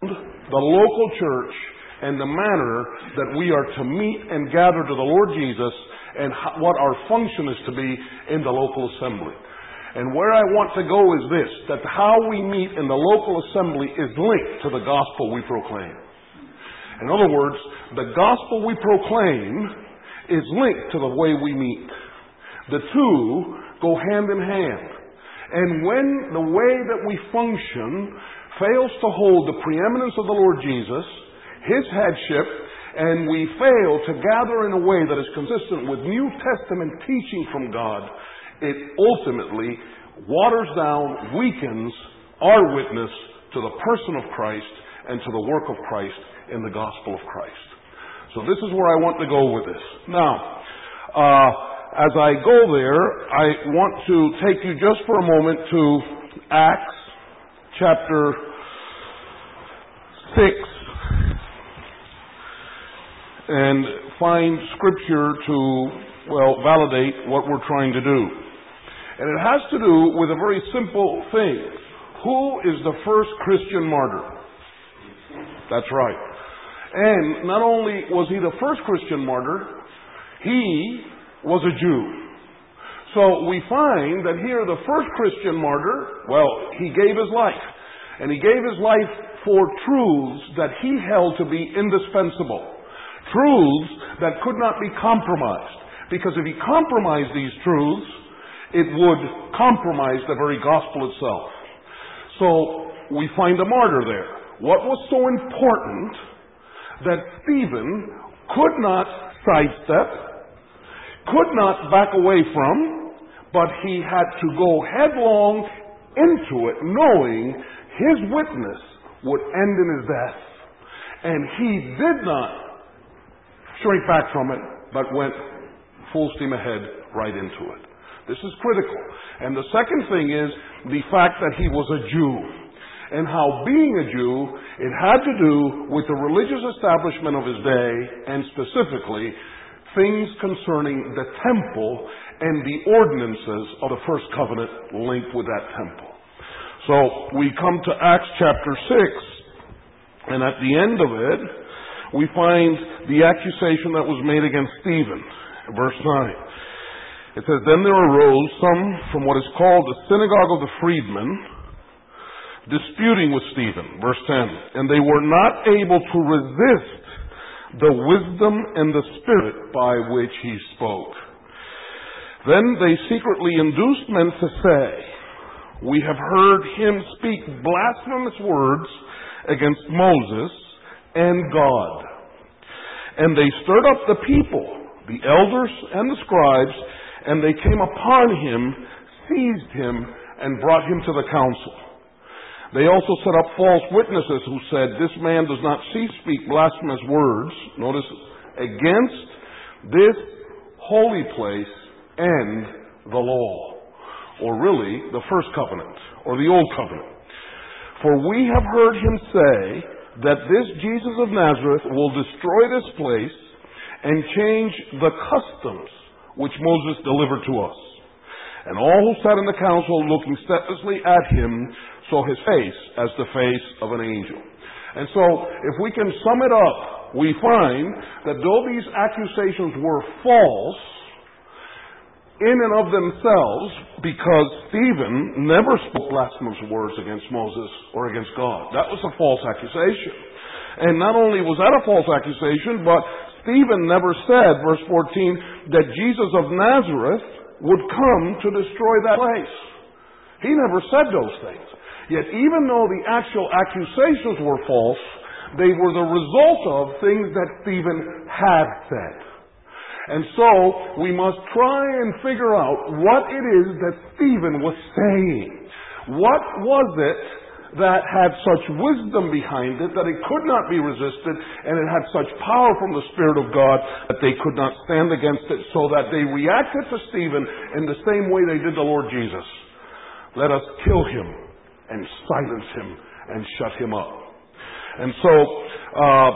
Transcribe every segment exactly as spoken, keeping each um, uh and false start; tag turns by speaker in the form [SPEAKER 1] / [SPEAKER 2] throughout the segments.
[SPEAKER 1] the local church and the manner that we are to meet and gather to the Lord Jesus, and how, what our function is to be in the local assembly. And where I want to go is this, that how we meet in the local assembly is linked to the gospel we proclaim. In other words, the gospel we proclaim is linked to the way we meet. The two go hand in hand. And when the way that we function fails to hold the preeminence of the Lord Jesus, His headship, and we fail to gather in a way that is consistent with New Testament teaching from God, it ultimately waters down, weakens our witness to the person of Christ and to the work of Christ in the gospel of Christ. So this is where I want to go with this. Now, uh, as I go there, I want to take you just for a moment to Acts chapter six and find scripture to, well, validate what we're trying to do. And it has to do with a very simple thing. Who is the first Christian martyr? That's right. And not only was he the first Christian martyr, he was a Jew. So we find that here the first Christian martyr, well, he gave his life. And he gave his life for truths that he held to be indispensable. Truths that could not be compromised. Because if he compromised these truths, it would compromise the very gospel itself. So we find a martyr there. What was so important that Stephen could not sidestep, could not back away from, but he had to go headlong into it, knowing his witness would end in his death. And he did not shrink back from it, but went full steam ahead right into it. This is critical. And the second thing is the fact that he was a Jew. And how being a Jew, it had to do with the religious establishment of his day, and specifically things concerning the temple and the ordinances of the first covenant linked with that temple. So we come to Acts chapter six, and at the end of it, we find the accusation that was made against Stephen. Verse nine. It says, "Then there arose some from what is called the synagogue of the freedmen, disputing with Stephen." Verse ten. "And they were not able to resist the wisdom and the spirit by which he spoke. Then they secretly induced men to say, 'We have heard him speak blasphemous words against Moses and God.' And they stirred up the people, the elders and the scribes, and they came upon him, seized him, and brought him to the council. They also set up false witnesses who said, 'This man does not cease to speak blasphemous words,' notice, 'against this holy place and the law.'" Or really, the first covenant, or the old covenant. "For we have heard him say that this Jesus of Nazareth will destroy this place and change the customs which Moses delivered to us. And all who sat in the council, looking steadfastly at him, saw his face as the face of an angel." And so, if we can sum it up, we find that though these accusations were false in and of themselves, because Stephen never spoke blasphemous words against Moses or against God. That was a false accusation. And not only was that a false accusation, but Stephen never said, verse fourteen, that Jesus of Nazareth would come to destroy that place. He never said those things. Yet even though the actual accusations were false, they were the result of things that Stephen had said. And so we must try and figure out what it is that Stephen was saying. What was it that had such wisdom behind it that it could not be resisted, and it had such power from the Spirit of God that they could not stand against it, so that they reacted to Stephen in the same way they did the Lord Jesus. "Let us kill him and silence him and shut him up." And so uh,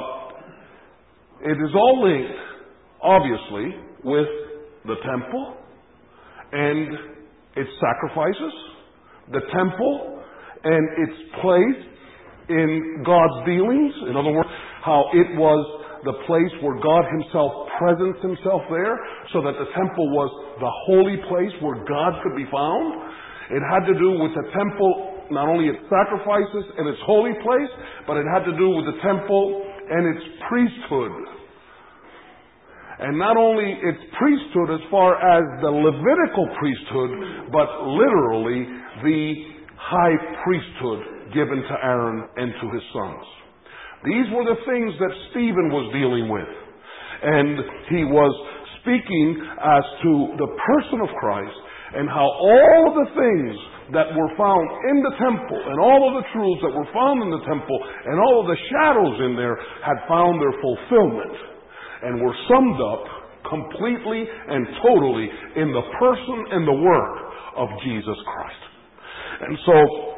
[SPEAKER 1] it is all linked, obviously, with the temple and its sacrifices, the temple and its place in God's dealings. In other words, how it was the place where God himself presents himself there, so that the temple was the holy place where God could be found. It had to do with the temple, not only its sacrifices and its holy place, but it had to do with the temple and its priesthood. And not only its priesthood as far as the Levitical priesthood, but literally the high priesthood given to Aaron and to his sons. These were the things that Stephen was dealing with. And he was speaking as to the person of Christ and how all of the things that were found in the temple and all of the truths that were found in the temple and all of the shadows in there had found their fulfillment and were summed up completely and totally in the person and the work of Jesus Christ. And so,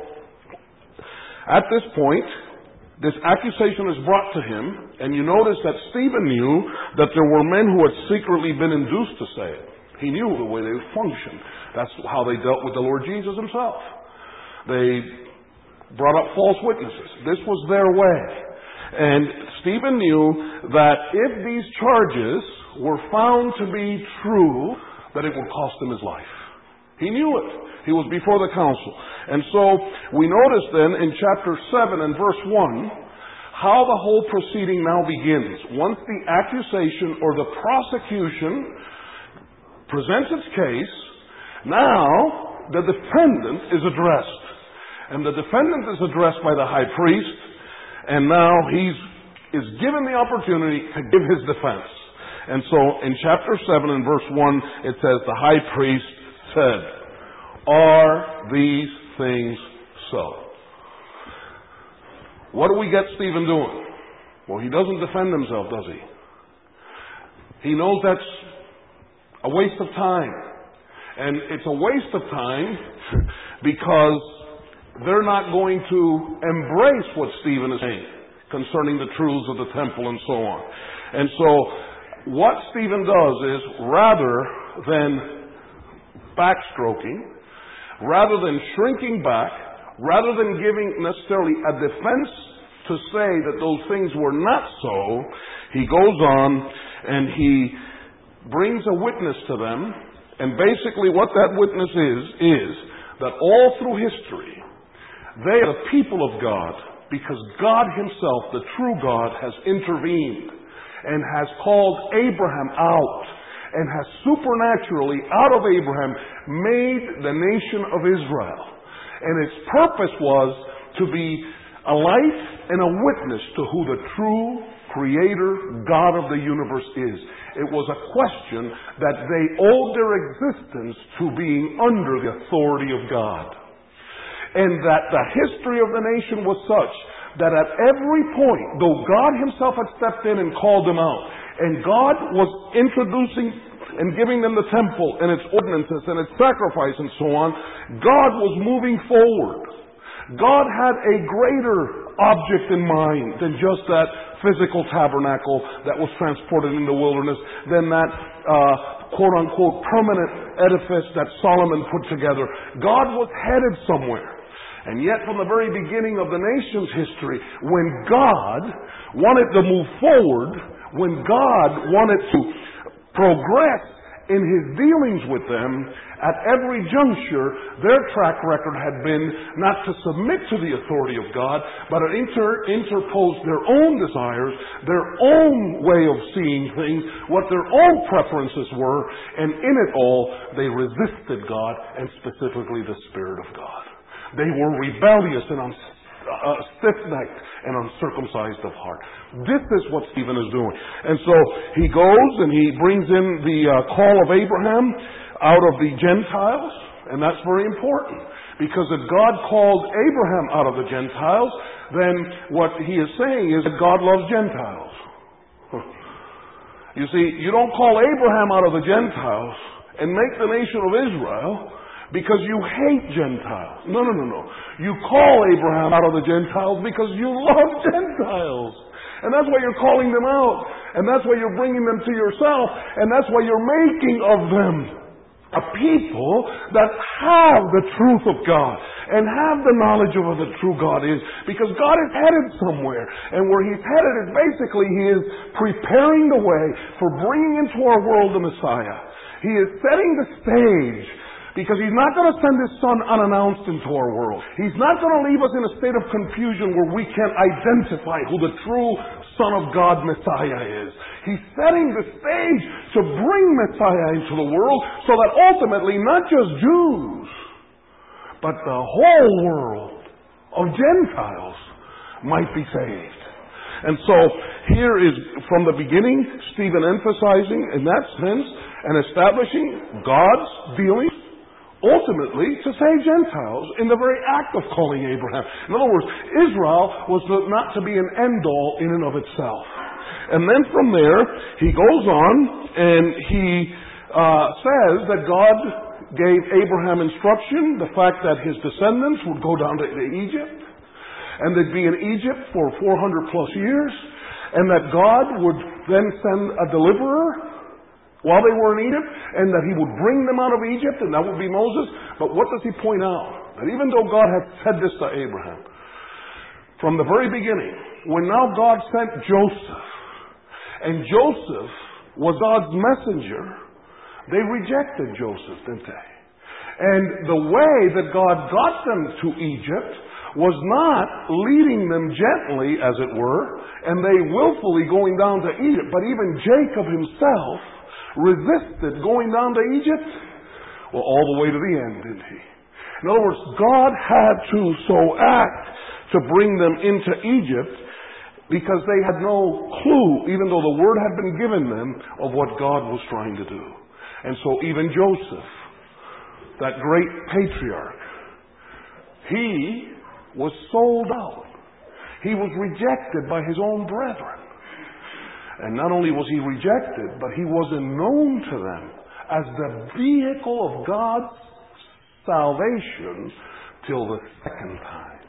[SPEAKER 1] at this point, this accusation is brought to him, and you notice that Stephen knew that there were men who had secretly been induced to say it. He knew the way they functioned. That's how they dealt with the Lord Jesus himself. They brought up false witnesses. This was their way. And Stephen knew that if these charges were found to be true, that it would cost him his life. He knew it. He was before the council. And so we notice then in chapter seven and verse one how the whole proceeding now begins. Once the accusation or the prosecution presents its case, now the defendant is addressed. And the defendant is addressed by the high priest, and now he is given the opportunity to give his defense. And so in chapter seven and verse one it says, the high priest said, "Are these things so?" What do we get Stephen doing? Well, he doesn't defend himself, does he? He knows that's a waste of time. And it's a waste of time because they're not going to embrace what Stephen is saying concerning the truths of the temple and so on. And so what Stephen does is, rather than backstroking, rather than shrinking back, rather than giving necessarily a defense to say that those things were not so, he goes on and he brings a witness to them. And basically what that witness is, is that all through history, they are the people of God because God himself, the true God, has intervened and has called Abraham out and has supernaturally, out of Abraham, made the nation of Israel. And its purpose was to be a light and a witness to who the true Creator, God of the universe is. It was a question that they owed their existence to being under the authority of God. And that the history of the nation was such that at every point, though God himself had stepped in and called them out, and God was introducing and giving them the temple and its ordinances and its sacrifice and so on, God was moving forward. God had a greater object in mind than just that physical tabernacle that was transported in the wilderness, than that uh, quote-unquote permanent edifice that Solomon put together. God was headed somewhere. And yet from the very beginning of the nation's history, when God wanted to move forward, when God wanted to progress in his dealings with them, at every juncture, their track record had been not to submit to the authority of God, but to inter- interpose their own desires, their own way of seeing things, what their own preferences were, and in it all, they resisted God, and specifically the Spirit of God. They were rebellious and un- uh, stiff-necked and uncircumcised of heart. This is what Stephen is doing. And so he goes and he brings in the uh, call of Abraham out of the Gentiles, and that's very important. Because if God called Abraham out of the Gentiles, then what he is saying is that God loves Gentiles. You see, you don't call Abraham out of the Gentiles and make the nation of Israel because you hate Gentiles. No, no, no, no. You call Abraham out of the Gentiles because you love Gentiles. And that's why you're calling them out. And that's why you're bringing them to yourself. And that's why you're making of them A people that have the truth of God and have the knowledge of what the true God is, because God is headed somewhere, and where He's headed is basically He is preparing the way for bringing into our world the Messiah. He is setting the stage, because He's not going to send His Son unannounced into our world. He's not going to leave us in a state of confusion where we can't identify who the true Son of God Messiah is. He's setting the stage to bring Messiah into the world so that ultimately not just Jews, but the whole world of Gentiles might be saved. And so here is, from the beginning, Stephen emphasizing in that sense and establishing God's dealings ultimately to save Gentiles in the very act of calling Abraham. In other words, Israel was not to be an end-all in and of itself. And then from there, he goes on and he uh, says that God gave Abraham instruction, the fact that his descendants would go down to, to Egypt, and they'd be in Egypt for four hundred plus years, and that God would then send a deliverer while they were in Egypt, and that He would bring them out of Egypt, and that would be Moses. But what does He point out? That even though God had said this to Abraham, from the very beginning, when now God sent Joseph, and Joseph was God's messenger, they rejected Joseph, didn't they? And the way that God got them to Egypt was not leading them gently, as it were, and they willfully going down to Egypt, but even Jacob himself resisted going down to Egypt, well, all the way to the end, didn't he? In other words, God had to so act to bring them into Egypt because they had no clue, even though the word had been given them, of what God was trying to do. And so even Joseph, that great patriarch, he was sold out. He was rejected by his own brethren. And not only was he rejected, but he wasn't known to them as the vehicle of God's salvation till the second time.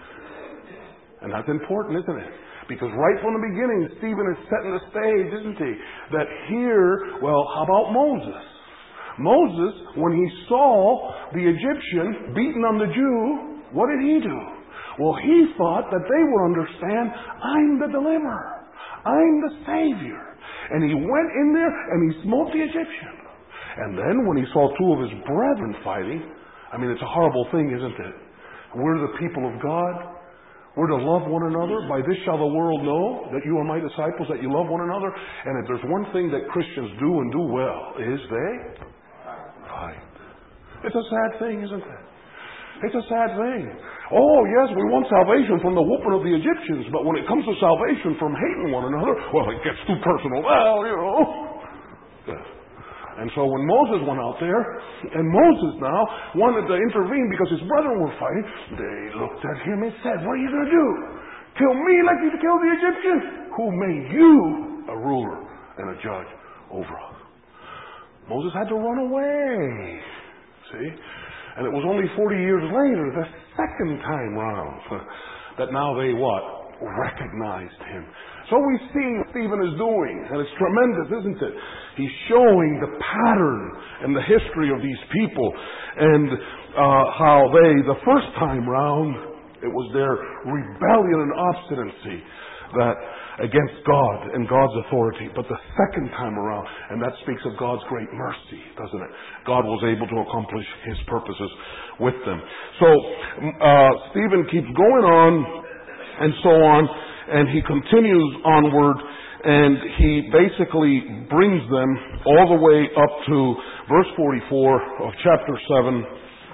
[SPEAKER 1] And that's important, isn't it? Because right from the beginning, Stephen is setting the stage, isn't he? That here, well, how about Moses? Moses, when he saw the Egyptian beating on the Jew, what did he do? Well, he thought that they would understand, I'm the deliverer. I'm the Savior. And he went in there and he smote the Egyptian. And then when he saw two of his brethren fighting, I mean, it's a horrible thing, isn't it? We're the people of God. We're to love one another. By this shall the world know that you are my disciples, that you love one another. And if there's one thing that Christians do and do well, is they fight. It's a sad thing, isn't it? It's a sad thing. Oh, yes, we want salvation from the whooping of the Egyptians, but when it comes to salvation from hating one another, well, it gets too personal. Well, you know. Yes. And so when Moses went out there, and Moses now wanted to intervene because his brethren were fighting, they looked at him and said, what are you going to do? Kill me like you killed the Egyptians? Who made you a ruler and a judge over us? Moses had to run away. See? And it was only forty years later, the second time round, that now they what? Recognized him. So we see what Stephen is doing, and it's tremendous, isn't it? He's showing the pattern and the history of these people, and uh, how they, the first time round, it was their rebellion and obstinacy that against God and God's authority. But the second time around, and that speaks of God's great mercy, doesn't it? God was able to accomplish His purposes with them. So uh, Stephen keeps going on and so on, and he continues onward, and he basically brings them all the way up to verse forty-four of chapter seven.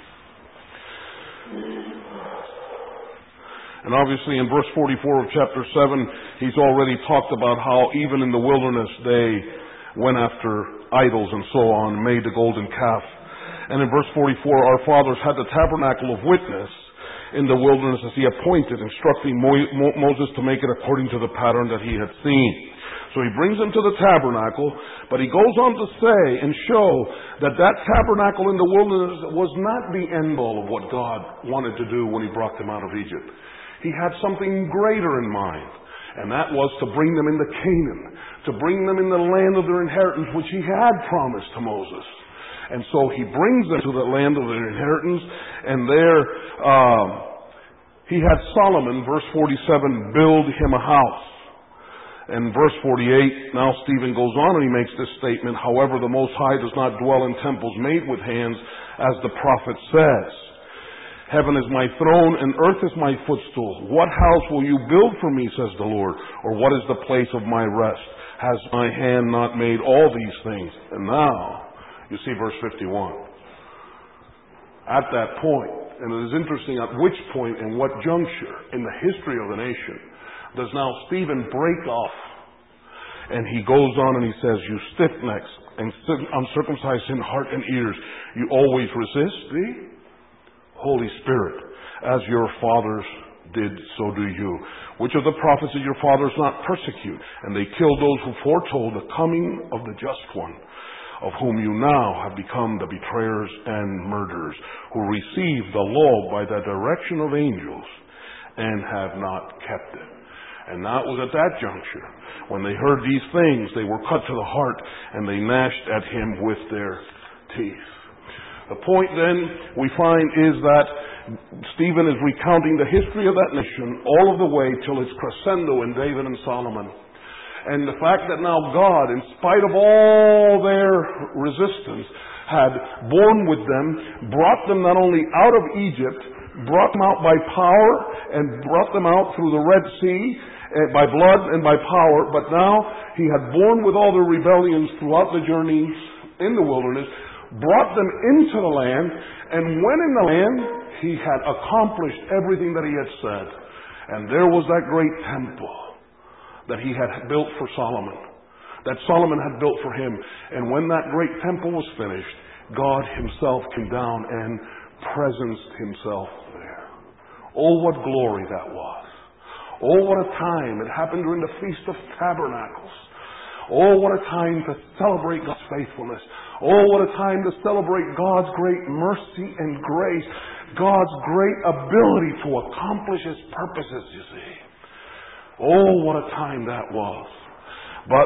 [SPEAKER 1] And obviously in verse forty-four of chapter seven, he's already talked about how even in the wilderness they went after idols and so on, made the golden calf. And in verse forty-four, our fathers had the tabernacle of witness in the wilderness as he appointed, instructing Mo- Mo- Moses to make it according to the pattern that he had seen. So he brings them to the tabernacle, but he goes on to say and show that that tabernacle in the wilderness was not the end all of what God wanted to do when he brought them out of Egypt. He had something greater in mind, and that was to bring them into Canaan, to bring them in the land of their inheritance, which he had promised to Moses. And so he brings them to the land of their inheritance, and there um, he had Solomon, verse forty-seven, build him a house. And verse forty-eight, now Stephen goes on and he makes this statement, however, the Most High does not dwell in temples made with hands, as the prophet says. Heaven is my throne and earth is my footstool. What house will you build for me, says the Lord? Or what is the place of my rest? Has my hand not made all these things? And now, you see verse fifty-one. At that point, and it is interesting at which point and what juncture in the history of the nation does now Stephen break off, and he goes on and he says, you stiff-necks and uncircumcised in heart and ears, you always resist the Holy Spirit, as your fathers did, so do you. Which of the prophets did your fathers not persecute? And they killed those who foretold the coming of the just one, of whom you now have become the betrayers and murderers, who received the law by the direction of angels and have not kept it. And that was at that juncture. When they heard these things, they were cut to the heart, and they gnashed at him with their teeth. The point then we find is that Stephen is recounting the history of that nation all of the way till its crescendo in David and Solomon. And the fact that now God, in spite of all their resistance, had borne with them, brought them not only out of Egypt, brought them out by power, and brought them out through the Red Sea, by blood and by power, but now he had borne with all their rebellions throughout the journey in the wilderness, brought them into the land, and when in the land, he had accomplished everything that he had said. And there was that great temple that he had built for Solomon, that Solomon had built for him. And when that great temple was finished, God himself came down and presenced himself there. Oh, what glory that was. Oh, what a time. It happened during the Feast of Tabernacles. Oh, what a time to celebrate God's faithfulness. Oh, what a time to celebrate God's great mercy and grace. God's great ability to accomplish his purposes, you see. Oh, what a time that was. But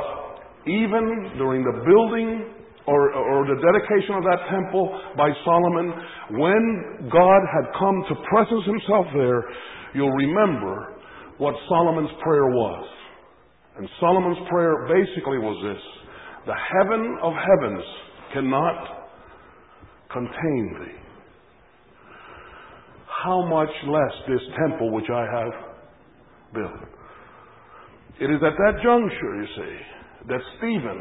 [SPEAKER 1] even during the building or, or the dedication of that temple by Solomon, when God had come to presence himself there, you'll remember what Solomon's prayer was. And Solomon's prayer basically was this: the heaven of heavens cannot contain thee. How much less this temple which I have built. It is at that juncture, you see, that Stephen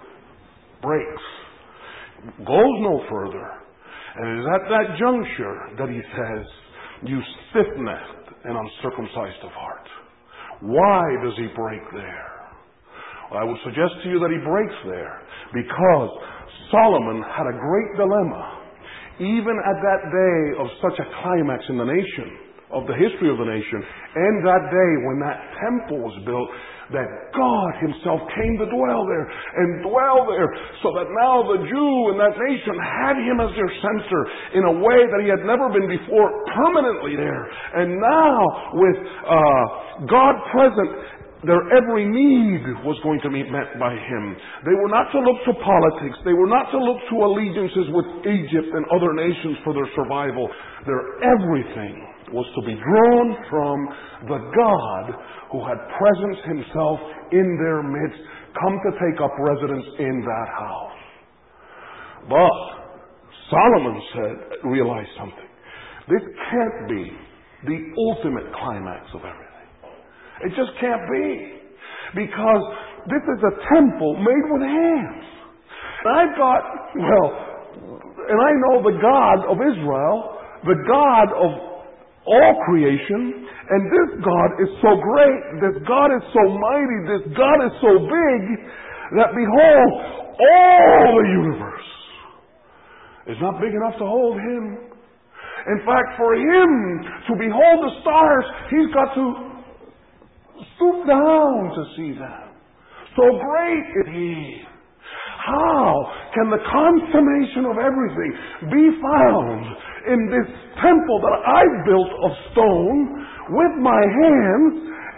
[SPEAKER 1] breaks, goes no further. And it is at that juncture that he says, you stiff-necked and uncircumcised of heart. Why does he break there? Well, I would suggest to you that he breaks there because Solomon had a great dilemma. Even at that day of such a climax in the nation, of the history of the nation, and that day when that temple was built, that God himself came to dwell there and dwell there, so that now the Jew in that nation had him as their center in a way that he had never been before, permanently there. And now with uh, God present, their every need was going to be met by him. They were not to look to politics. They were not to look to allegiances with Egypt and other nations for their survival. Their everything was to be drawn from the God who had presenced himself in their midst, come to take up residence in that house. But Solomon said, realize something. This can't be the ultimate climax of everything. It just can't be. Because this is a temple made with hands. And I've got, well, and I know the God of Israel, the God of all creation, and this God is so great, this God is so mighty, this God is so big, that behold, all the universe is not big enough to hold him. In fact, for him to behold the stars, he's got to stoop down to see them. So great is he. How can the consummation of everything be found in this temple that I built of stone with my hands,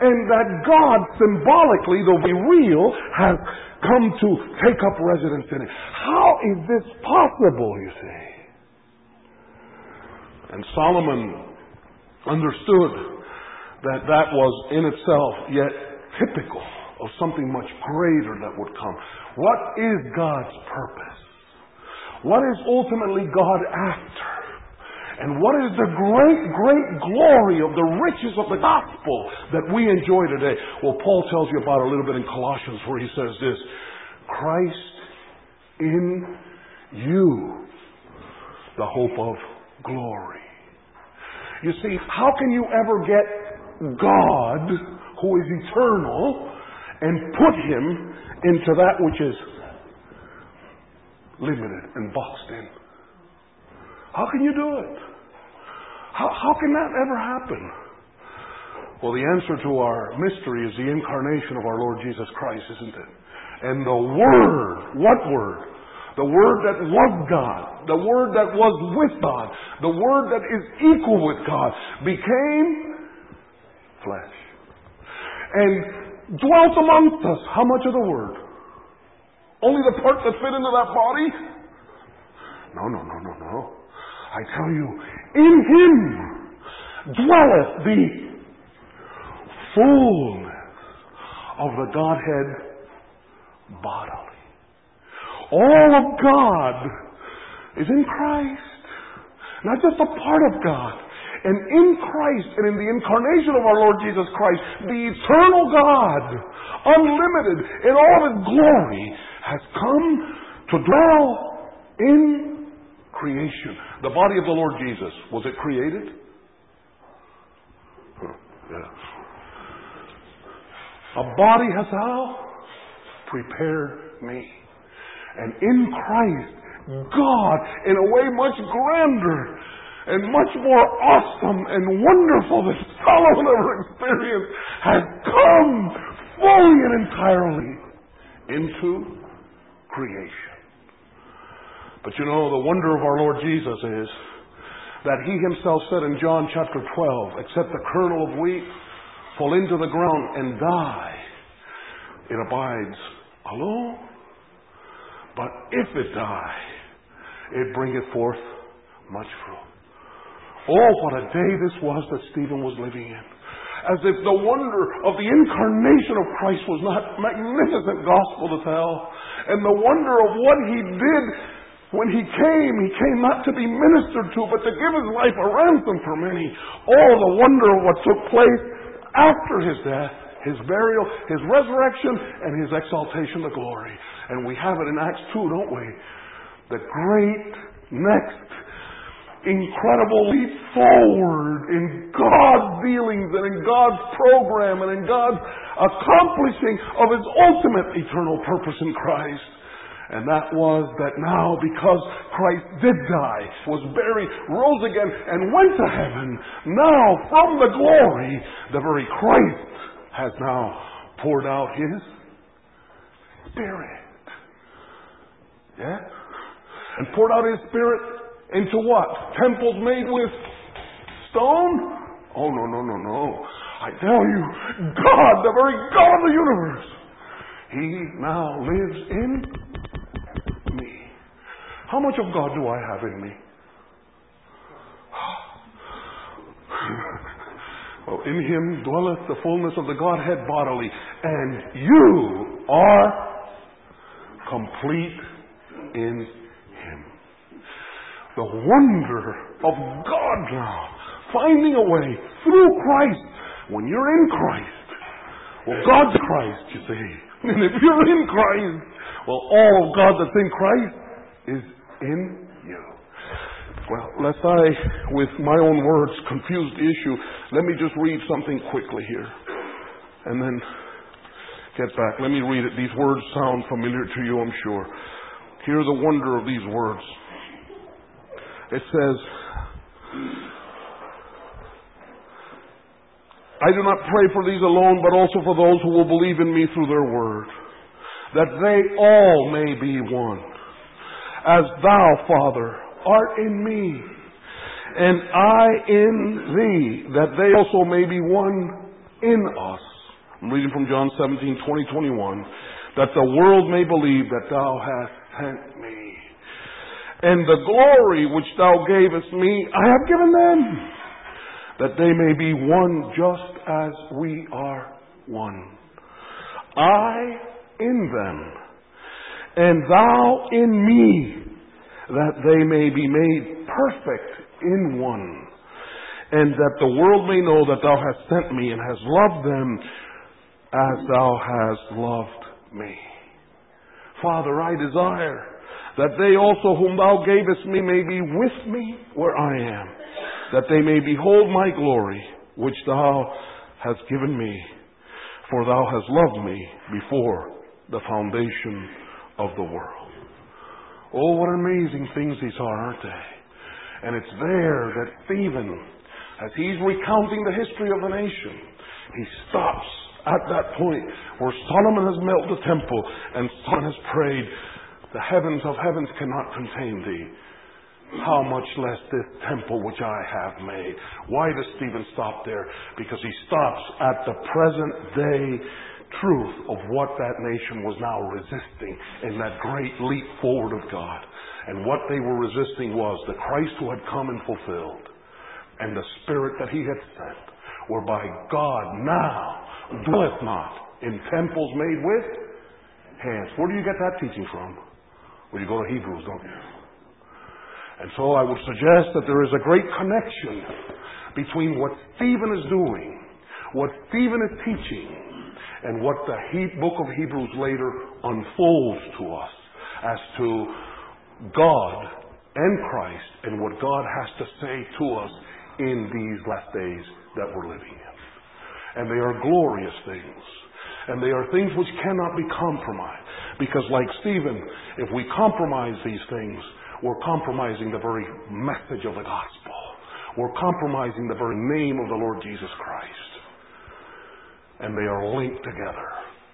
[SPEAKER 1] and that God symbolically, though be real, has come to take up residence in it. How is this possible, you see? And Solomon understood that that was in itself yet typical of something much greater that would come. What is God's purpose? What is ultimately God after? And what is the great, great glory of the riches of the gospel that we enjoy today? Well, Paul tells you about it a little bit in Colossians, where he says this: Christ in you, the hope of glory. You see, how can you ever get God, who is eternal, and put Him into that which is limited and boxed in? How can you do it? How, how can that ever happen? Well, the answer to our mystery is the incarnation of our Lord Jesus Christ, isn't it? And the Word, what Word? The Word that was God, the Word that was with God, the Word that is equal with God, became flesh and dwelt amongst us. How much of the Word? Only the part that fit into that body? No, no, no, no, no. I tell you, in Him dwelleth the fullness of the Godhead bodily. All of God is in Christ, not just a part of God. And in Christ and in the incarnation of our Lord Jesus Christ, the eternal God, unlimited in all of His glory, has come to dwell in creation. The body of the Lord Jesus, was it created? Huh, yes. A body has thou prepared me. And in Christ, God, in a way much grander and much more awesome and wonderful than Solomon ever experienced, has come fully and entirely into creation. But you know, the wonder of our Lord Jesus is that He Himself said in John chapter twelve, except the kernel of wheat fall into the ground and die, it abides alone. But if it die, it bringeth forth much fruit. Oh, what a day this was that Stephen was living in. As if the wonder of the incarnation of Christ was not magnificent gospel to tell. And the wonder of what He did when He came. He came not to be ministered to, but to give His life a ransom for many. Oh, the wonder of what took place after His death, His burial, His resurrection, and His exaltation to glory. And we have it in Acts two, don't we? The great next incredible leap forward in God's dealings and in God's program and in God's accomplishing of His ultimate eternal purpose in Christ. And that was that now, because Christ did die, was buried, rose again, and went to heaven, now from the glory, the very Christ has now poured out His Spirit. Yeah? And poured out His Spirit into what? Temples made with stone? Oh, no, no, no, no. I tell you, God, the very God of the universe, He now lives in me. How much of God do I have in me? Well, in Him dwelleth the fullness of the Godhead bodily, and you are complete in Him. The wonder of God now finding a way through Christ. When you're in Christ, well, God's Christ, you see. And if you're in Christ, well, all of God that's in Christ is in you. Well, lest I, with my own words, confuse the issue, let me just read something quickly here. And then get back. Let me read it. These words sound familiar to you, I'm sure. Hear the wonder of these words. It says, I do not pray for these alone, but also for those who will believe in me through their word, that they all may be one, as thou, Father, art in me, and I in thee, that they also may be one in us, I'm reading from John seventeen, twenty, twenty-one. That the world may believe that thou hast sent me. And the glory which thou gavest me, I have given them, that they may be one just as we are one. I in them, and thou in me, that they may be made perfect in one, and that the world may know that thou hast sent me and hast loved them as thou hast loved me. Father, I desire that they also whom thou gavest me may be with me where I am, that they may behold my glory, which thou hast given me, for thou hast loved me before the foundation of the world. Oh, what amazing things these are, aren't they? And it's there that Stephen, as he's recounting the history of the nation, he stops at that point where Solomon has built the temple and Solomon has prayed, the heavens of heavens cannot contain thee. How much less this temple which I have made. Why does Stephen stop there? Because he stops at the present day truth of what that nation was now resisting in that great leap forward of God. And what they were resisting was the Christ who had come and fulfilled, and the Spirit that he had sent, whereby God now dwelleth not in temples made with hands. Where do you get that teaching from? Well, you go to Hebrews, don't you? And so I would suggest that there is a great connection between what Stephen is doing, what Stephen is teaching, and what the he- book of Hebrews later unfolds to us as to God and Christ and what God has to say to us in these last days that we're living in. And they are glorious things. And they are things which cannot be compromised. Because like Stephen, if we compromise these things, we're compromising the very message of the gospel. We're compromising the very name of the Lord Jesus Christ. And they are linked together.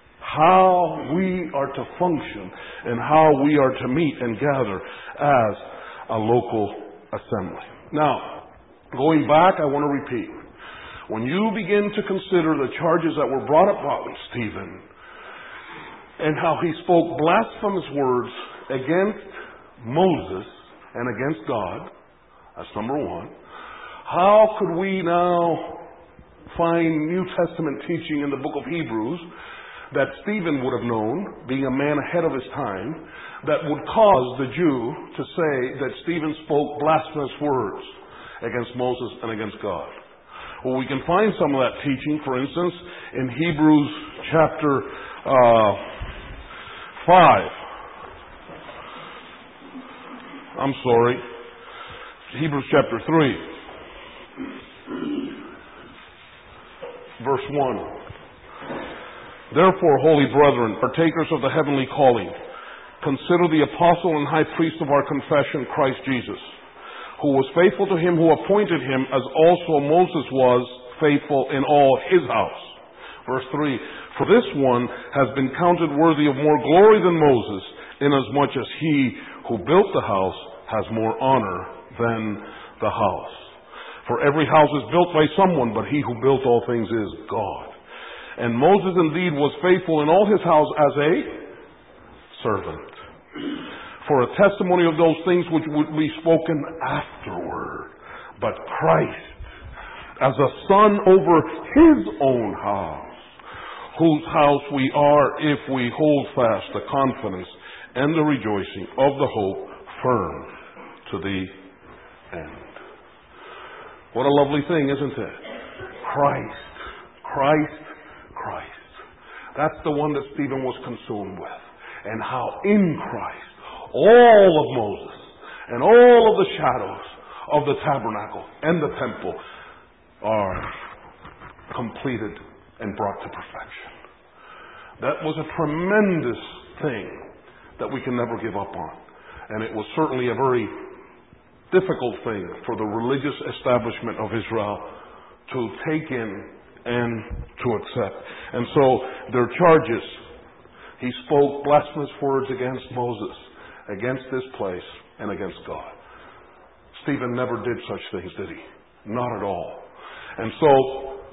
[SPEAKER 1] How we are to function and how we are to meet and gather as a local assembly. Now, going back, I want to repeat. When you begin to consider the charges that were brought up by Stephen and how he spoke blasphemous words against Moses and against God, that's number one. How could we now find New Testament teaching in the book of Hebrews that Stephen would have known, being a man ahead of his time, that would cause the Jew to say that Stephen spoke blasphemous words against Moses and against God? Well, we can find some of that teaching, for instance, in Hebrews chapter uh, five. I'm sorry. Hebrews chapter three. Verse one. Therefore, holy brethren, partakers of the heavenly calling, consider the apostle and high priest of our confession, Christ Jesus, who was faithful to him who appointed him, as also Moses was faithful in all his house. Verse three, for this one has been counted worthy of more glory than Moses, inasmuch as he who built the house has more honor than the house. For every house is built by someone, but he who built all things is God. And Moses indeed was faithful in all his house as a servant, for a testimony of those things which would be spoken afterward. But Christ, as a son over his own house, whose house we are if we hold fast the confidence and the rejoicing of the hope firm to the end. What a lovely thing, isn't it? Christ, Christ, Christ. That's the one that Stephen was consumed with. And how in Christ all of Moses and all of the shadows of the tabernacle and the temple are completed and brought to perfection. That was a tremendous thing that we can never give up on. And it was certainly a very difficult thing for the religious establishment of Israel to take in and to accept. And so their charges, he spoke blasphemous words against Moses, against this place, and against God. Stephen never did such things, did he? Not at all. And so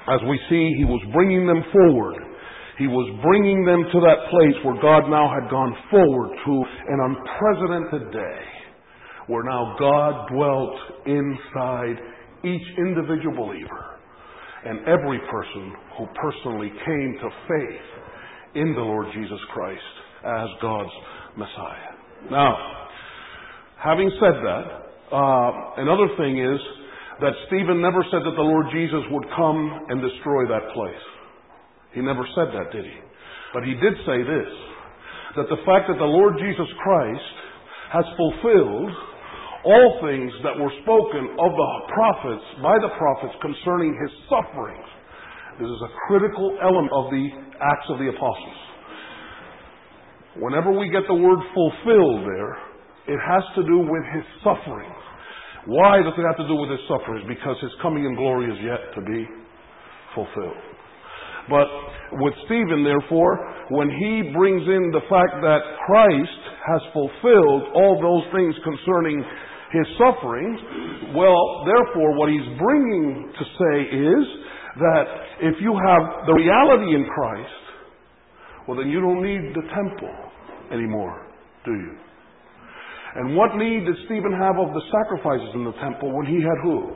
[SPEAKER 1] as we see, He was bringing them forward. He was bringing them to that place where God now had gone forward to an unprecedented day, where now God dwelt inside each individual believer and every person who personally came to faith in the Lord Jesus Christ as God's Messiah. Now, having said that, uh, another thing is that Stephen never said that the Lord Jesus would come and destroy that place. He never said that, did he? But he did say this, that the fact that the Lord Jesus Christ has fulfilled all things that were spoken of the prophets, by the prophets, concerning His sufferings. This is a critical element of the Acts of the Apostles. Whenever we get the word fulfilled there, it has to do with His sufferings. Why does it have to do with His sufferings? Because His coming in glory is yet to be fulfilled. But with Stephen, therefore, when he brings in the fact that Christ has fulfilled all those things concerning His sufferings, well, therefore, what he's bringing to say is that if you have the reality in Christ, well, then you don't need the temple anymore, do you? And what need did Stephen have of the sacrifices in the temple when he had who?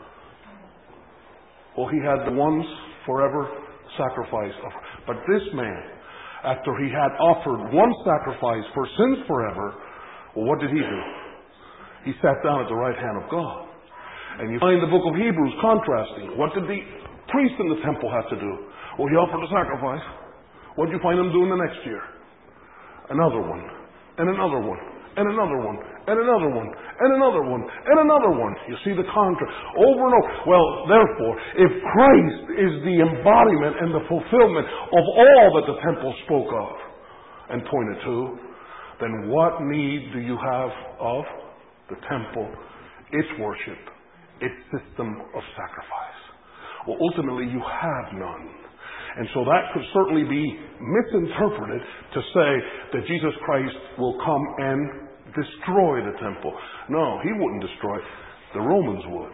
[SPEAKER 1] Well, he had the once forever sacrifice. But this man, after he had offered one sacrifice for sins forever, well, what did he do? He sat down at the right hand of God. And you find the book of Hebrews contrasting. What did the priest in the temple have to do? Well, he offered a sacrifice. What did you find him doing the next year? Another one, and another one, and another one, and another one, and another one, and another one. You see the contrast over and over. Well, therefore, if Christ is the embodiment and the fulfillment of all that the temple spoke of and pointed to, then what need do you have of the temple, its worship, its system of sacrifice? Well, ultimately, you have none. And so that could certainly be misinterpreted to say that Jesus Christ will come and destroy the temple. No, He wouldn't destroy it. The Romans would.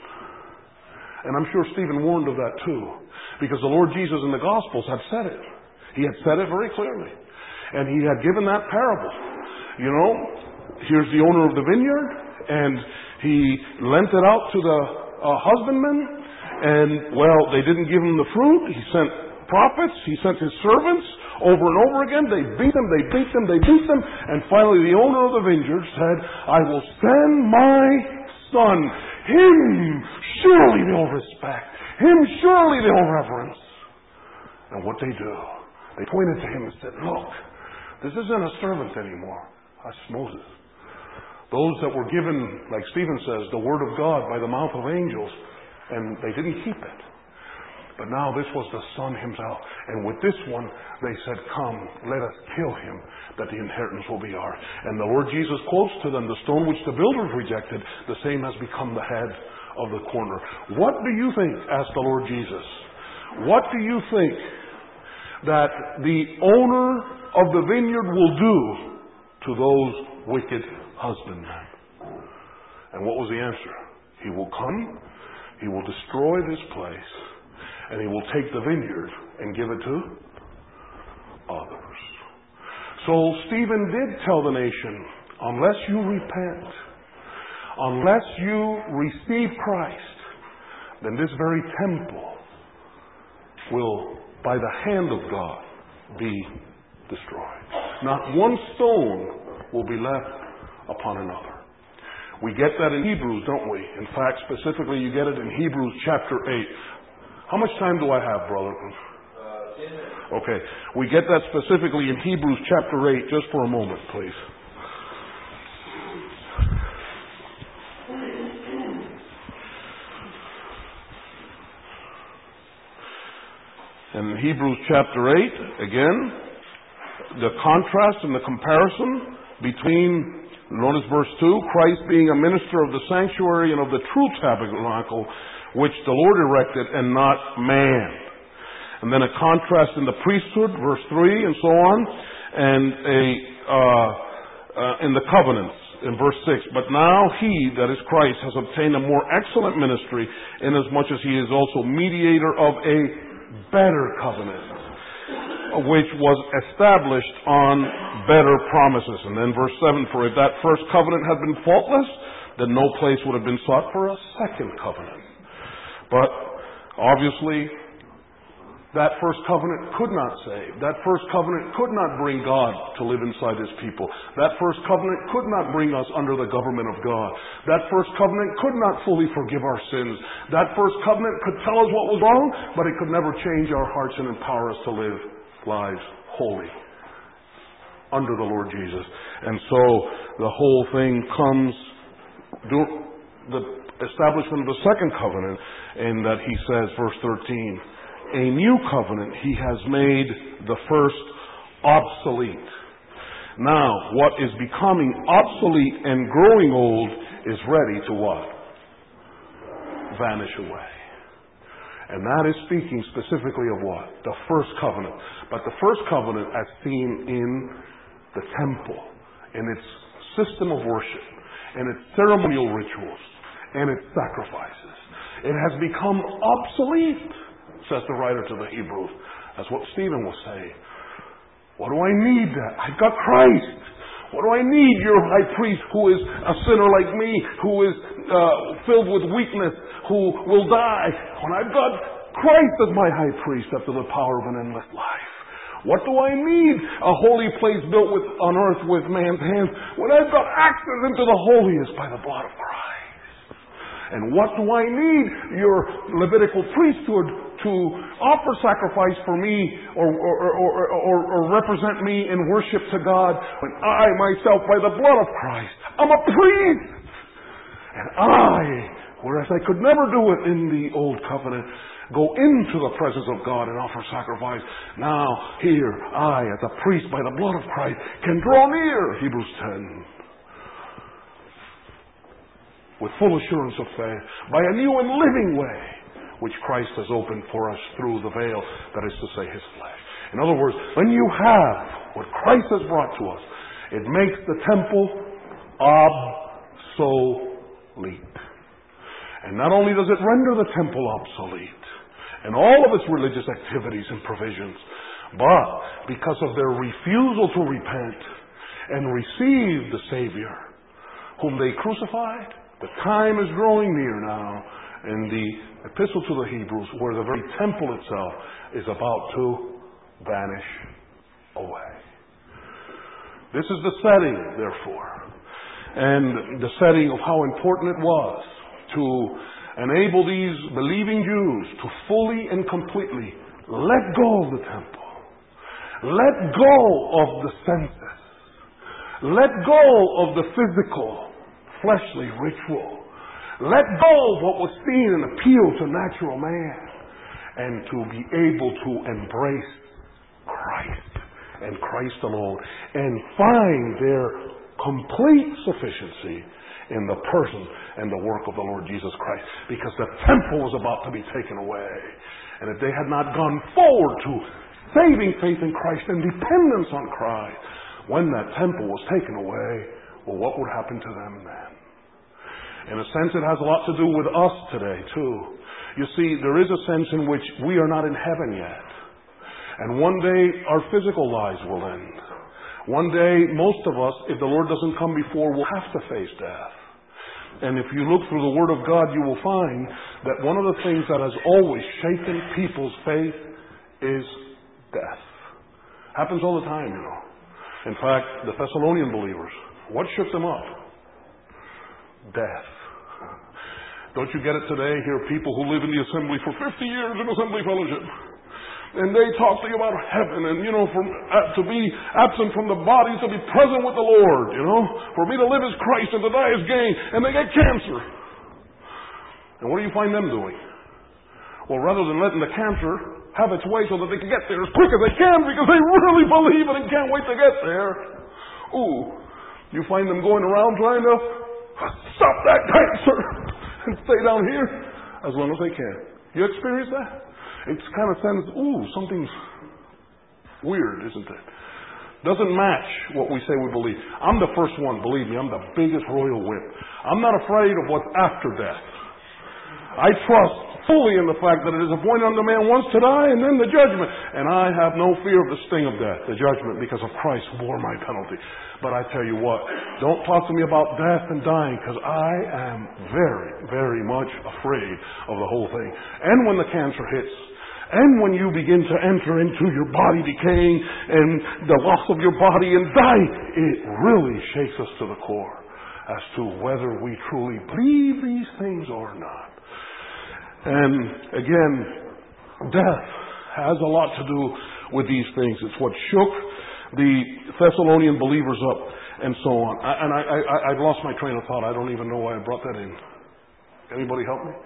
[SPEAKER 1] And I'm sure Stephen warned of that too, because the Lord Jesus in the Gospels had said it. He had said it very clearly. And He had given that parable. You know, here's the owner of the vineyard, and he lent it out to the uh, husbandman, and, well, they didn't give him the fruit. He sent prophets, he sent his servants over and over again. They beat them, they beat them, they beat them, and finally the owner of the vineyard said, I will send my son. Him surely they'll respect. Him surely they'll reverence. And what they do, they pointed to him and said, look, this isn't a servant anymore. That's Moses. Those that were given, like Stephen says, the word of God by the mouth of angels, and they didn't keep it. But now this was the Son Himself. And with this one, they said, come, let us kill him, that the inheritance will be ours. And the Lord Jesus quotes to them, the stone which the builders rejected, the same has become the head of the corner. What do you think, asked the Lord Jesus, what do you think that the owner of the vineyard will do to those wicked husbandmen? And what was the answer? He will come, He will destroy this place, and He will take the vineyard and give it to others. So Stephen did tell the nation, unless you repent, unless you receive Christ, then this very temple will, by the hand of God, be destroyed. Not one stone will be left upon another. We get that in Hebrews, don't we? In fact, specifically, you get it in Hebrews chapter eight. How much time do I have, brother? Uh, ten minutes. Okay. We get that specifically in Hebrews chapter eight. Just for a moment, please. In Hebrews chapter eight, again, the contrast and the comparison between, notice verse two, Christ being a minister of the sanctuary and of the true tabernacle, which the Lord erected, and not man. And then a contrast in the priesthood, verse three, and so on, and a uh, uh, in the covenants, in verse six, but now he, that is Christ, has obtained a more excellent ministry, inasmuch as he is also mediator of a better covenant, which was established on better promises. And then verse seven, for if that first covenant had been faultless, then no place would have been sought for a second covenant. But obviously, that first covenant could not save. That first covenant could not bring God to live inside His people. That first covenant could not bring us under the government of God. That first covenant could not fully forgive our sins. That first covenant could tell us what was wrong, but it could never change our hearts and empower us to live lives holy under the Lord Jesus. And so the whole thing comes, the establishment of the second covenant, in that he says, verse thirteen, a new covenant he has made the first obsolete. Now, what is becoming obsolete and growing old is ready to what? Vanish away. And that is speaking specifically of what? The first covenant. But the first covenant as seen in the temple, in its system of worship, and its ceremonial rituals, and its sacrifices. It has become obsolete, says the writer to the Hebrews. That's what Stephen was saying. What do I need that? I've got Christ. What do I need your high priest who is a sinner like me, who is uh, filled with weakness, who will die, when I've got Christ as my high priest after the power of an endless life? What do I need a holy place built with, on earth with man's hands, when I've got access into the holiest by the blood of Christ? And what do I need your Levitical priesthood to offer sacrifice for me, or, or, or, or, or represent me in worship to God, when I myself, by the blood of Christ, I'm a priest? And I, whereas I could never do it in the old covenant, go into the presence of God and offer sacrifice. Now, here, I, as a priest by the blood of Christ, can draw near, Hebrews ten. With full assurance of faith, by a new and living way, which Christ has opened for us through the veil, that is to say, His flesh. In other words, when you have what Christ has brought to us, it makes the temple obsolete. And not only does it render the temple obsolete, and all of its religious activities and provisions, but because of their refusal to repent and receive the Savior, whom they crucified, the time is growing near now in the Epistle to the Hebrews, where the very temple itself is about to vanish away. This is the setting, therefore, and the setting of how important it was to enable these believing Jews to fully and completely let go of the temple, let go of the senses, let go of the physical, fleshly ritual. Let go of what was seen and appeal to natural man, and to be able to embrace Christ and Christ alone, and find their complete sufficiency in the person and the work of the Lord Jesus Christ, because the temple was about to be taken away. And if they had not gone forward to saving faith in Christ and dependence on Christ, when that temple was taken away, well, what would happen to them then? In a sense, it has a lot to do with us today, too. You see, there is a sense in which we are not in heaven yet. And one day, our physical lives will end. One day, most of us, if the Lord doesn't come before, will have to face death. And if you look through the Word of God, you will find that one of the things that has always shaken people's faith is death. Happens all the time, you know. In fact, the Thessalonian believers, what shook them up? Death. Don't you get it today? Here are people who live in the assembly for fifty years in assembly fellowship. And they talk to you about heaven, and, you know, from, uh, to be absent from the body, to be present with the Lord, you know. For me to live is Christ and to die is gain. And they get cancer. And what do you find them doing? Well, rather than letting the cancer have its way so that they can get there as quick as they can, because they really believe it and can't wait to get there, ooh, you find them going around trying to stop that cancer and stay down here as long as they can. You experience that? It kind of sends, ooh, something's weird, isn't it? doesn't match what we say we believe. I'm the first one, believe me, I'm the biggest royal whip. I'm not afraid of what's after death. I trust fully in the fact that it is appointed unto man once to die and then the judgment. And I have no fear of the sting of death, the judgment, because of Christ bore my penalty. But I tell you what, don't talk to me about death and dying, because I am very, very much afraid of the whole thing. And when the cancer hits, and when you begin to enter into your body decaying and the loss of your body and dying, it really shakes us to the core as to whether we truly believe these things or not. And again, death has a lot to do with these things. It's what shook the Thessalonian believers up and so on. I, and I, I, I've lost my train of thought. I don't even know why I brought that in. Anybody help me?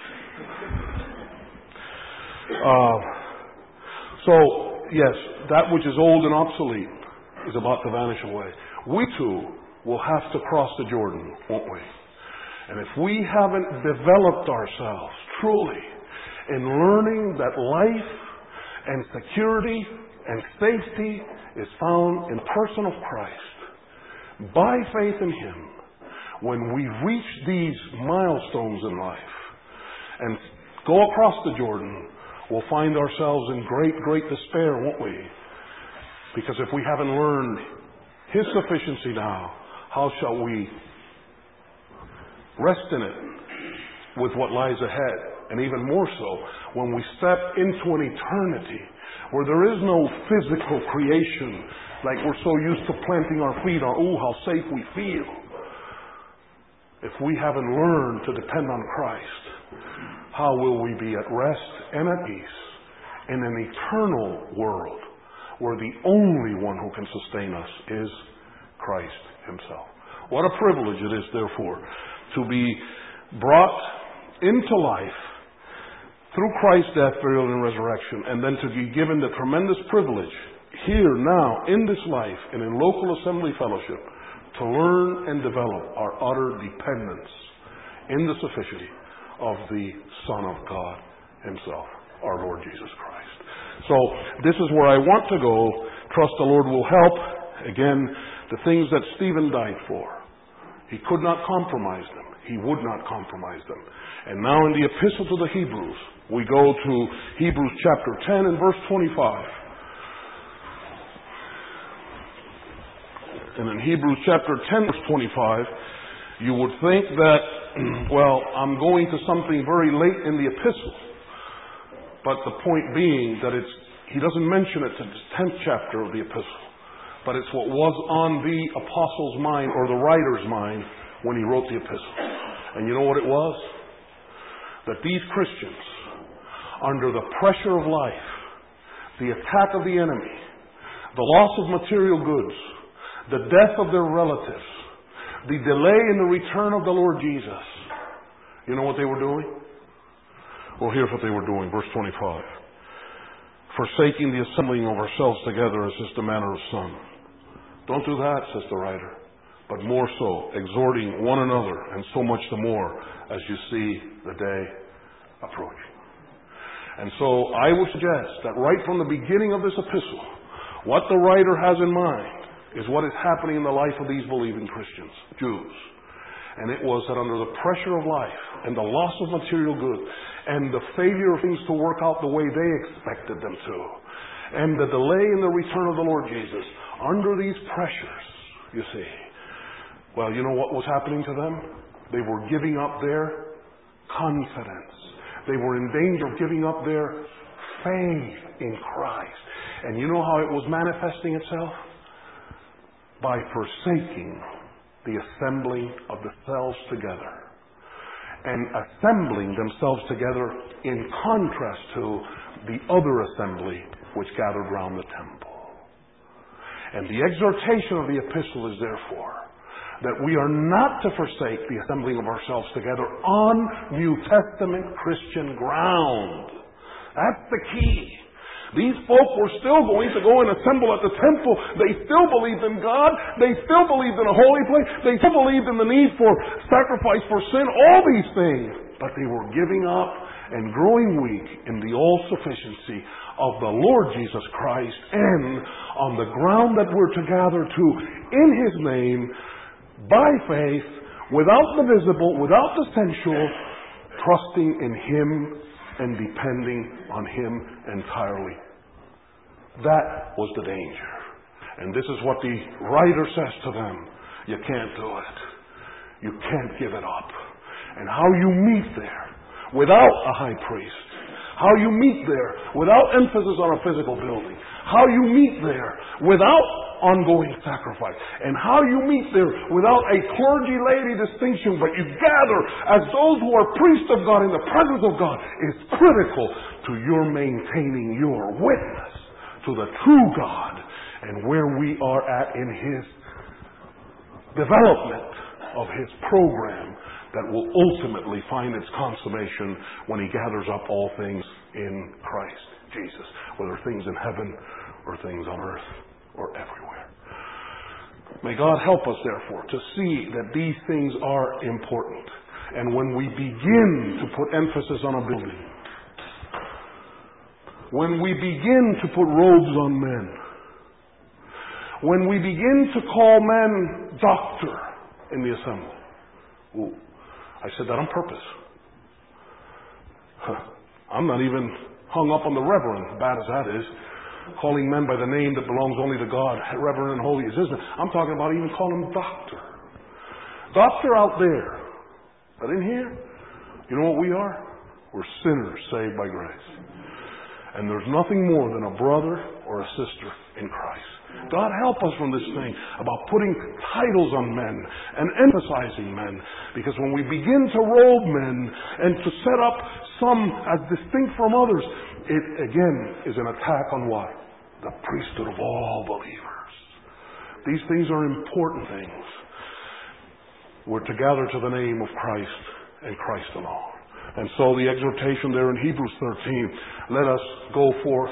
[SPEAKER 1] Uh, so, yes, that which is old and obsolete is about to vanish away. We too will have to cross the Jordan, won't we? And if we haven't developed ourselves truly in learning that life and security and safety is found in the person of Christ, by faith in Him, when we reach these milestones in life and go across the Jordan, we'll find ourselves in great, great despair, won't we? Because if we haven't learned His sufficiency now, how shall we rest in it with what lies ahead? And even more so, when we step into an eternity where there is no physical creation like we're so used to planting our feet on, ooh, how safe we feel. If we haven't learned to depend on Christ, how will we be at rest and at peace in an eternal world where the only one who can sustain us is Christ Himself? What a privilege it is, therefore, to be brought into life through Christ's death, burial, and resurrection, and then to be given the tremendous privilege here, now, in this life, and in local assembly fellowship, to learn and develop our utter dependence in the sufficiency of the Son of God Himself, our Lord Jesus Christ. So, this is where I want to go. Trust the Lord will help. Again, the things that Stephen died for, he could not compromise them. He would not compromise them. And now in the Epistle to the Hebrews, we go to Hebrews chapter ten and verse twenty-five. And in Hebrews chapter ten, verse twenty-five, you would think that, well, I'm going to something very late in the epistle. But the point being that it's, he doesn't mention it to the tenth chapter of the epistle. But it's what was on the apostle's mind, or the writer's mind, when he wrote the epistle. And you know what it was? That these Christians, under the pressure of life, the attack of the enemy, the loss of material goods, the death of their relatives, the delay in the return of the Lord Jesus, you know what they were doing? Well, here's what they were doing. Verse twenty-five. Forsaking the assembling of ourselves together as is the manner of some. Don't do that, says the writer. But more so, exhorting one another, and so much the more as you see the day approaching. And so I would suggest that right from the beginning of this epistle, what the writer has in mind is what is happening in the life of these believing Christians, Jews. And it was that under the pressure of life and the loss of material goods and the failure of things to work out the way they expected them to, and the delay in the return of the Lord Jesus, under these pressures, you see, well, you know what was happening to them? They were giving up their confidence. They were in danger of giving up their faith in Christ. And you know how it was manifesting itself? By forsaking the assembling of themselves together. And assembling themselves together in contrast to the other assembly which gathered round the temple. And the exhortation of the epistle is therefore that we are not to forsake the assembling of ourselves together on New Testament Christian ground. That's the key. These folk were still going to go and assemble at the temple. They still believed in God. They still believed in a holy place. They still believed in the need for sacrifice for sin. All these things. But they were giving up and growing weak in the all-sufficiency of the Lord Jesus Christ, and on the ground that we're to gather to in His name, by faith, without the visible, without the sensual, trusting in Him and depending on Him entirely. That was the danger. And this is what the writer says to them. You can't do it. You can't give it up. And how you meet there without a high priest. How you meet there without emphasis on a physical building. How you meet there without ongoing sacrifice. And how you meet there without a clergy lady distinction, but you gather as those who are priests of God in the presence of God, is critical to your maintaining your witness to the true God and where we are at in His development of His program that will ultimately find its consummation when He gathers up all things in Christ Jesus, whether things in heaven or things on earth or everywhere. May God help us, therefore, to see that these things are important. And when we begin to put emphasis on a building, when we begin to put robes on men, when we begin to call men doctor in the assembly. Ooh, I said that on purpose. Huh. I'm not even hung up on the reverend, bad as that is, calling men by the name that belongs only to God, reverend and holy as isn't. I'm talking about even calling them doctor. Doctor out there. But in here, you know what we are? We're sinners saved by grace. And there's nothing more than a brother or a sister in Christ. God help us from this thing about putting titles on men and emphasizing men. Because when we begin to robe men and to set up some as distinct from others, it again is an attack on what? The priesthood of all believers. These things are important things. We're to gather to the name of Christ and Christ alone. And so the exhortation there in Hebrews thirteen, let us go forth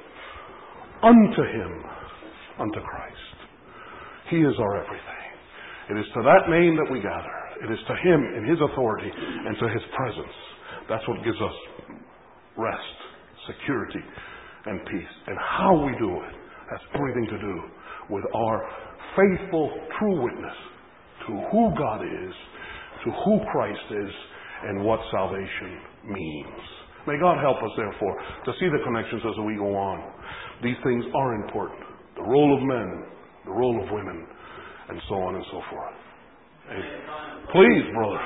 [SPEAKER 1] unto Him, unto Christ. He is our everything. It is to that name that we gather. It is to Him in His authority and to His presence. That's what gives us rest, security, and peace. And how we do it has everything to do with our faithful, true witness to who God is, to who Christ is, and what salvation means. May God help us, therefore, to see the connections as we go on. These things are important. The role of men, the role of women, and so on and so forth. Hey, please, brother.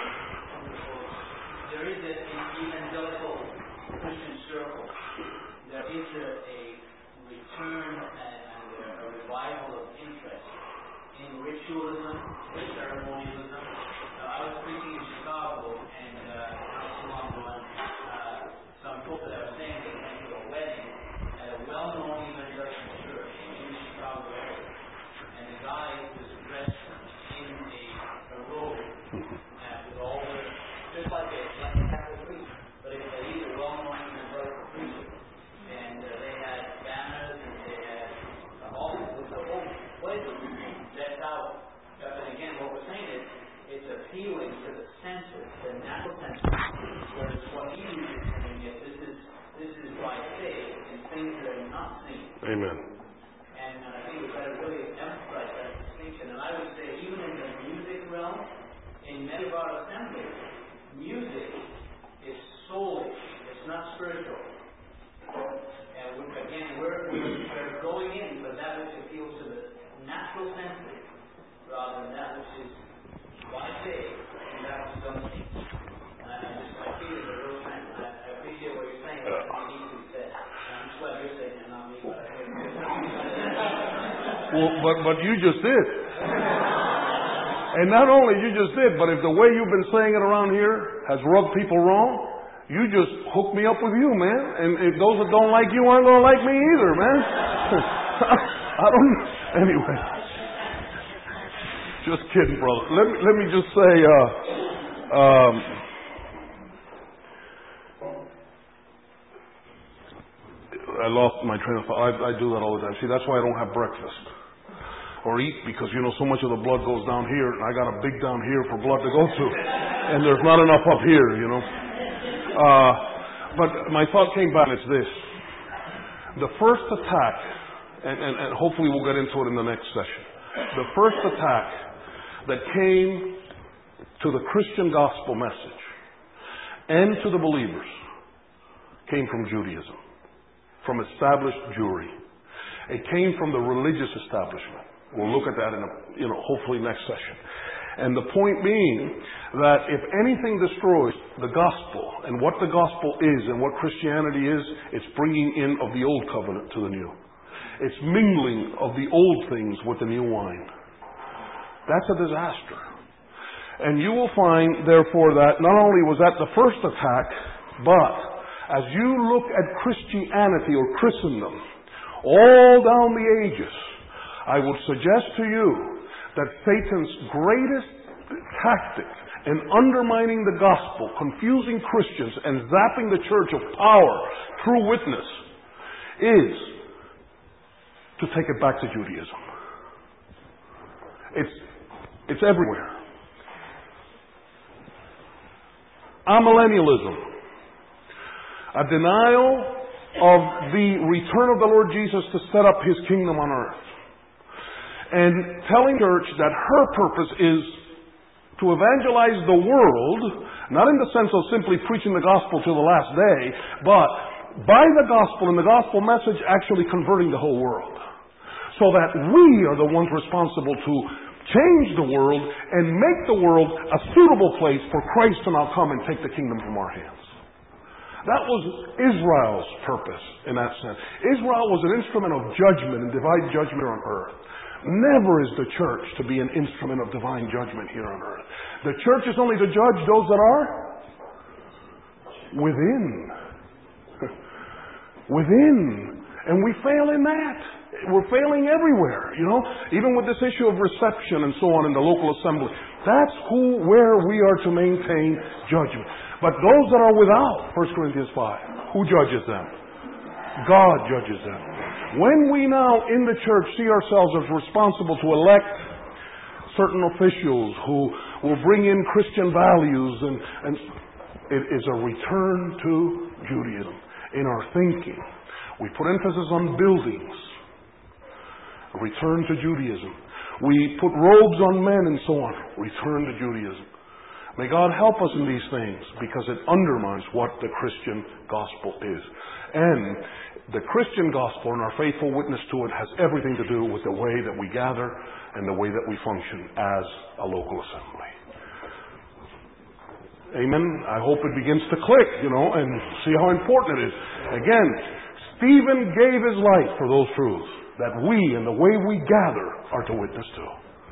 [SPEAKER 2] There is an evangelical Christian circle. There is a, a return and a, a revival of interest in ritualism, in ceremonialism. Uh, I was preaching in Chicago, and uh, not too long ago, uh, some folks that I was saying they went to a wedding at a well-known evangelical church in the Chicago area, and the guy was dressed in a, a robe uh, with all the, just like a, like a Catholic priest, but it was either well-known evangelical priest, and uh, they had banners and they had uh, all the whole place decked out. But again, what we're saying is it's appealing to the senses, the natural senses, whereas what he is saying is this is this is by faith in things that are not seen.
[SPEAKER 1] Amen.
[SPEAKER 2] And uh, I think we've got to really emphasize that distinction. And I would say even in the music realm, in many of our assemblies, music is soulish. It's not spiritual. And we, again, we're, we're, we're going in for that which appeals to the natural senses rather than that which is by faith and that which is unseen. And I, I just I feel it's a real sense. I, I appreciate what you're saying, but it needs to be said. And I'm just glad you're saying it, not me. But I think
[SPEAKER 1] well, but but you just did. And not only you just did, but if the way you've been saying it around here has rubbed people wrong, you just hooked me up with you, man. And if those that don't like you aren't going to like me either, man. I don't. Anyway, just kidding, brother. Let me let me just say. Uh, um, I lost my train of thought. I, I do that all the time. See, that's why I don't have breakfast or eat, because, you know, so much of the blood goes down here, and I got a big down here for blood to go to, and there's not enough up here, you know. Uh, but my thought came back, it's this. The first attack, and, and, and hopefully we'll get into it in the next session, the first attack that came to the Christian gospel message and to the believers came from Judaism, from established Jewry. It came from the religious establishment. We'll look at that in a, you know, hopefully next session. And the point being that if anything destroys the gospel and what the gospel is and what Christianity is, it's bringing in of the old covenant to the new. It's mingling of the old things with the new wine. That's a disaster. And you will find, therefore, that not only was that the first attack, but as you look at Christianity or Christendom all down the ages, I would suggest to you that Satan's greatest tactic in undermining the gospel, confusing Christians, and zapping the church of power, true witness, is to take it back to Judaism. It's, it's everywhere. Amillennialism, a denial of the return of the Lord Jesus to set up His kingdom on earth. And telling the church that her purpose is to evangelize the world, not in the sense of simply preaching the gospel to the last day, but by the gospel and the gospel message actually converting the whole world. So that we are the ones responsible to change the world and make the world a suitable place for Christ to now come and take the kingdom from our hands. That was Israel's purpose in that sense. Israel was an instrument of judgment and divine judgment on earth. Never is the church to be an instrument of divine judgment here on earth. The church is only to judge those that are within. Within. And we fail in that. We're failing everywhere, you know. Even with this issue of reception and so on in the local assembly. That's who, where we are to maintain judgment. But those that are without, First Corinthians five, who judges them? God judges them. When we now in the church see ourselves as responsible to elect certain officials who will bring in Christian values, and, and it is a return to Judaism in our thinking. We put emphasis on buildings. A return to Judaism. We put robes on men and so on. Return to Judaism. May God help us in these things, because it undermines what the Christian gospel is. And the Christian gospel and our faithful witness to it has everything to do with the way that we gather and the way that we function as a local assembly. Amen. I hope it begins to click, you know, and see how important it is. Again, Stephen gave his life for those truths that we and the way we gather are to witness to.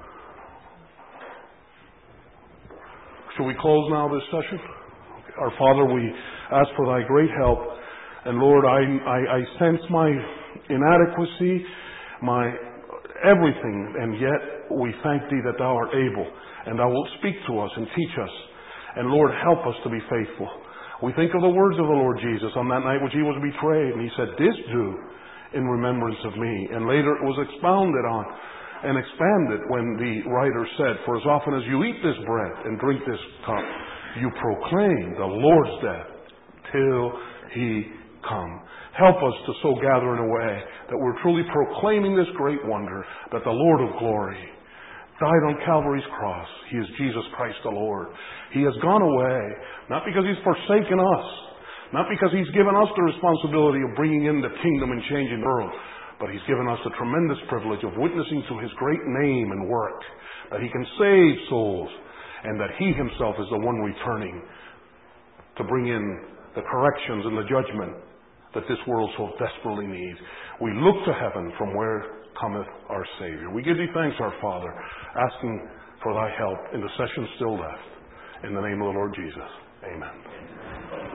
[SPEAKER 1] Shall we close now this session? Okay. Our Father, we ask for Thy great help. And Lord, I, I, I sense my inadequacy, my everything, and yet we thank Thee that Thou art able, and Thou wilt speak to us and teach us. And Lord, help us to be faithful. We think of the words of the Lord Jesus on that night which He was betrayed, and He said, "This do in remembrance of me." And later it was expounded on and expanded when the writer said, "For as often as you eat this bread and drink this cup, you proclaim the Lord's death till He come." Help us to so gather in a way that we're truly proclaiming this great wonder, that the Lord of glory died on Calvary's cross. He is Jesus Christ the Lord. He has gone away, not because He's forsaken us, not because He's given us the responsibility of bringing in the kingdom and changing the world, but He's given us the tremendous privilege of witnessing to His great name and work, that He can save souls, and that He Himself is the one returning to bring in the corrections and the judgment that this world so desperately needs. We look to heaven, from where cometh our Savior. We give Thee thanks, our Father, asking for Thy help in the session still left. In the name of the Lord Jesus. Amen.